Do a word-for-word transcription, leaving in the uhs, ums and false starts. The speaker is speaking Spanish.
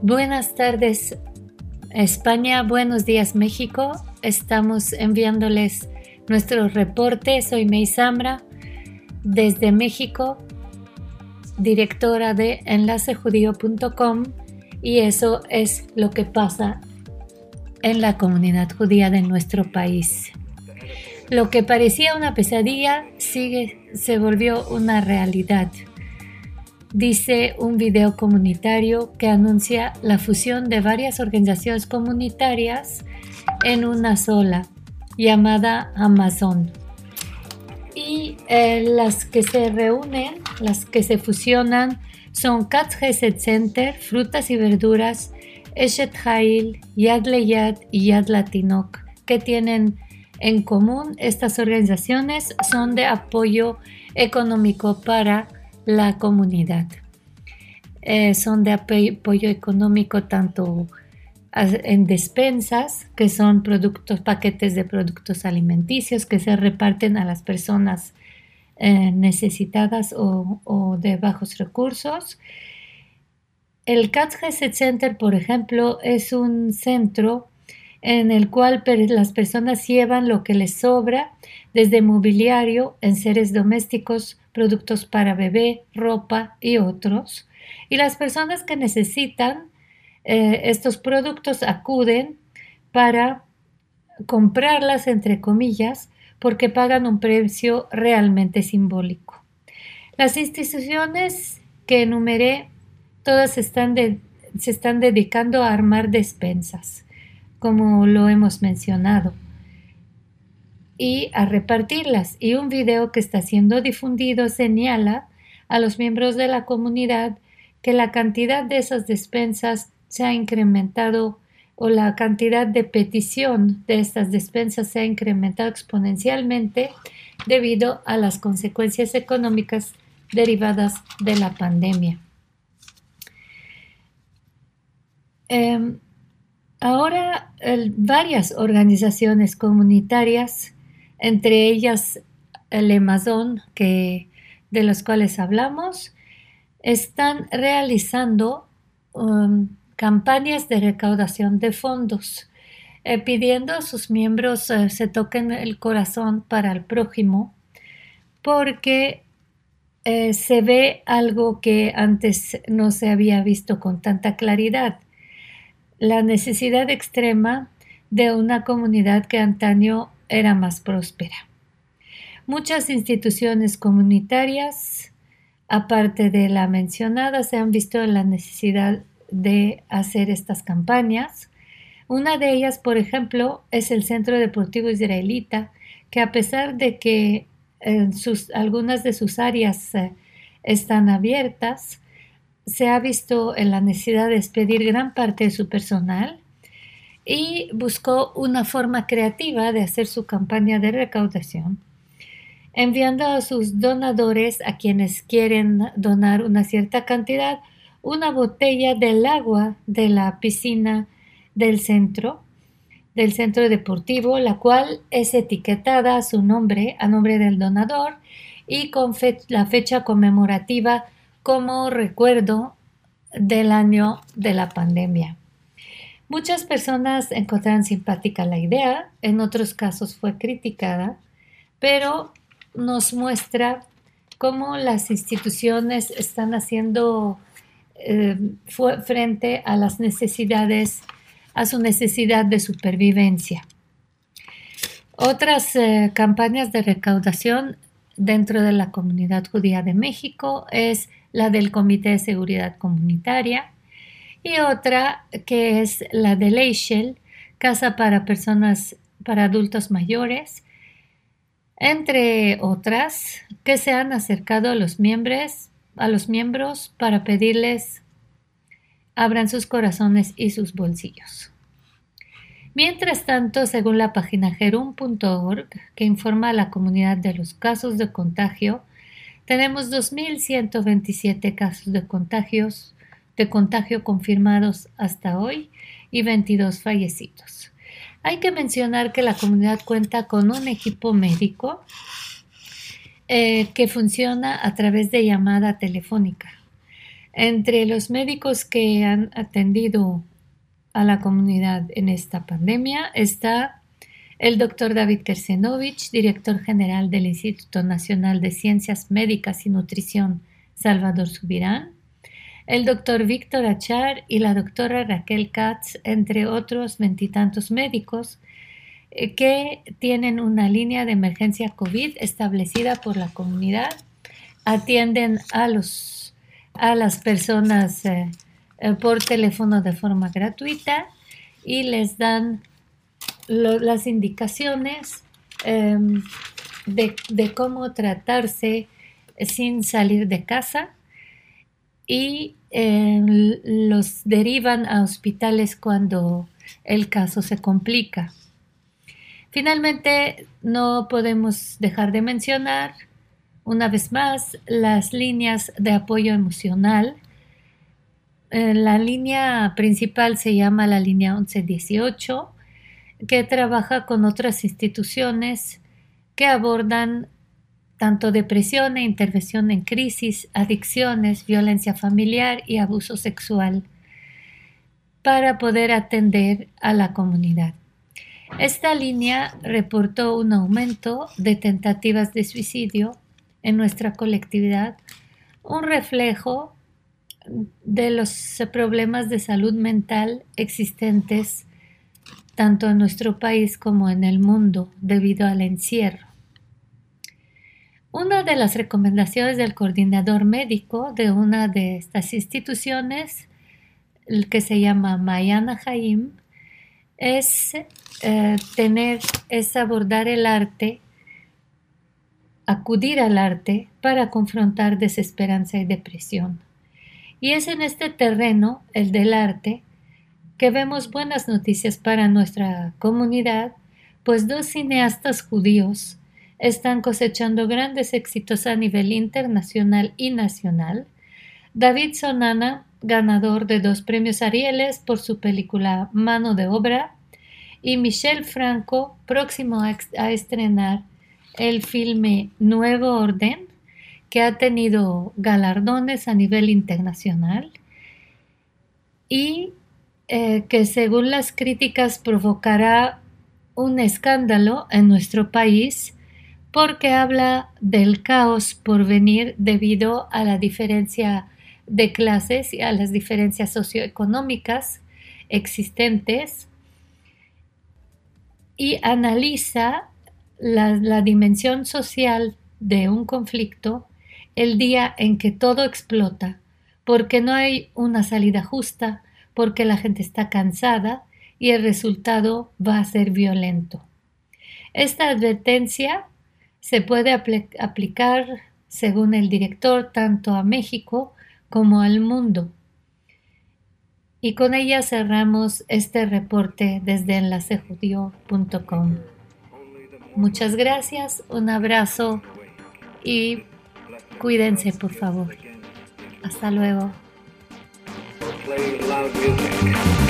Buenas tardes, España. Buenos días, México. Estamos enviándoles nuestro reporte. Soy May Zambra, desde México, directora de enlace judío punto com, y eso es lo que pasa en la comunidad judía de nuestro país. Lo que parecía una pesadilla sigue, se volvió una realidad. Dice un video comunitario que anuncia la fusión de varias organizaciones comunitarias en una sola, llamada Amazon. Y eh, las que se reúnen, las que se fusionan, son Katz Chesed Center, Frutas y Verduras, Eshet Hail, Yad Leyad y Yad Latinok, que tienen en común estas organizaciones, son de apoyo económico para la comunidad. Eh, son de apoyo económico tanto en despensas, que son productos, paquetes de productos alimenticios que se reparten a las personas eh, necesitadas o, o de bajos recursos. El Katz Chesed Center, por ejemplo, es un centro en el cual las personas llevan lo que les sobra, desde mobiliario, enseres domésticos, productos para bebé, ropa y otros. Y las personas que necesitan eh, estos productos acuden para comprarlas, entre comillas, porque pagan un precio realmente simbólico. Las instituciones que enumeré, todas están de, se están dedicando a armar despensas, como lo hemos mencionado, y a repartirlas. Y un video que está siendo difundido señala a los miembros de la comunidad que la cantidad de esas despensas se ha incrementado, o la cantidad de petición de estas despensas se ha incrementado exponencialmente debido a las consecuencias económicas derivadas de la pandemia. Eh, Ahora, el, varias organizaciones comunitarias, entre ellas el Amazon, que, de los cuales hablamos, están realizando um, campañas de recaudación de fondos, eh, pidiendo a sus miembros eh, se toquen el corazón para el prójimo, porque eh, se ve algo que antes no se había visto con tanta claridad: la necesidad extrema de una comunidad que antaño era más próspera. Muchas instituciones comunitarias, aparte de la mencionada, se han visto en la necesidad de hacer estas campañas. Una de ellas, por ejemplo, es el Centro Deportivo Israelita, que a pesar de que eh, sus, algunas de sus áreas eh, están abiertas, se ha visto en la necesidad de despedir gran parte de su personal y buscó una forma creativa de hacer su campaña de recaudación, enviando a sus donadores, a quienes quieren donar una cierta cantidad, una botella del agua de la piscina del centro, del centro deportivo, la cual es etiquetada a su nombre, a nombre del donador, y con fe- la fecha conmemorativa como recuerdo del año de la pandemia. Muchas personas encontraron simpática la idea, en otros casos fue criticada, pero nos muestra cómo las instituciones están haciendo eh, frente a las necesidades, a su necesidad de supervivencia. Otras eh, campañas de recaudación dentro de la comunidad judía de México es la del Comité de Seguridad Comunitaria, y otra que es la de Leichel, Casa para Personas, para Adultos Mayores, entre otras, que se han acercado a los miembros, a los miembros para pedirles abran sus corazones y sus bolsillos. Mientras tanto, según la página Jerum punto org, que informa a la comunidad de los casos de contagio, tenemos dos mil ciento veintisiete casos de contagios, de contagio confirmados hasta hoy y veintidós fallecidos. Hay que mencionar que la comunidad cuenta con un equipo médico eh, que funciona a través de llamada telefónica. Entre los médicos que han atendido a la comunidad en esta pandemia está el doctor David Kersenovich, director general del Instituto Nacional de Ciencias Médicas y Nutrición Salvador Subirán, el doctor Víctor Achar y la doctora Raquel Katz, entre otros veintitantos médicos eh, que tienen una línea de emergencia COVID establecida por la comunidad, atienden a, los, a las personas eh, eh, por teléfono de forma gratuita y les dan lo, las indicaciones eh, de, de cómo tratarse sin salir de casa y eh, los derivan a hospitales cuando el caso se complica. Finalmente, no podemos dejar de mencionar una vez más las líneas de apoyo emocional. Eh, la línea principal se llama la línea once dieciocho, que trabaja con otras instituciones que abordan tanto depresión e intervención en crisis, adicciones, violencia familiar y abuso sexual, para poder atender a la comunidad. Esta línea reportó un aumento de tentativas de suicidio en nuestra colectividad, un reflejo de los problemas de salud mental existentes tanto en nuestro país como en el mundo debido al encierro. Una de las recomendaciones del coordinador médico de una de estas instituciones, el que se llama Mayana Haim, es eh, tener, es abordar el arte, acudir al arte para confrontar desesperanza y depresión. Y es en este terreno, el del arte, que vemos buenas noticias para nuestra comunidad, pues dos cineastas judíos están cosechando grandes éxitos a nivel internacional y nacional. David Sonana, ganador de dos premios Arieles por su película Mano de Obra, y Michel Franco, próximo a, a estrenar el filme Nuevo Orden, que ha tenido galardones a nivel internacional y eh, que según las críticas provocará un escándalo en nuestro país porque habla del caos por venir debido a la diferencia de clases y a las diferencias socioeconómicas existentes y analiza la, la dimensión social de un conflicto el día en que todo explota, porque no hay una salida justa, porque la gente está cansada y el resultado va a ser violento. Esta advertencia se puede apl- aplicar, según el director, tanto a México como al mundo. Y con ella cerramos este reporte desde enlace judío punto com. Muchas gracias, un abrazo y cuídense, por favor. Hasta luego. Play loud music.